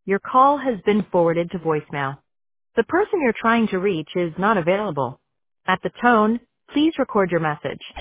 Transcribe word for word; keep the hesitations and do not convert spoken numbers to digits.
Your call has been forwarded to voicemail. The person you're trying to reach is not available. At the tone, please record your message.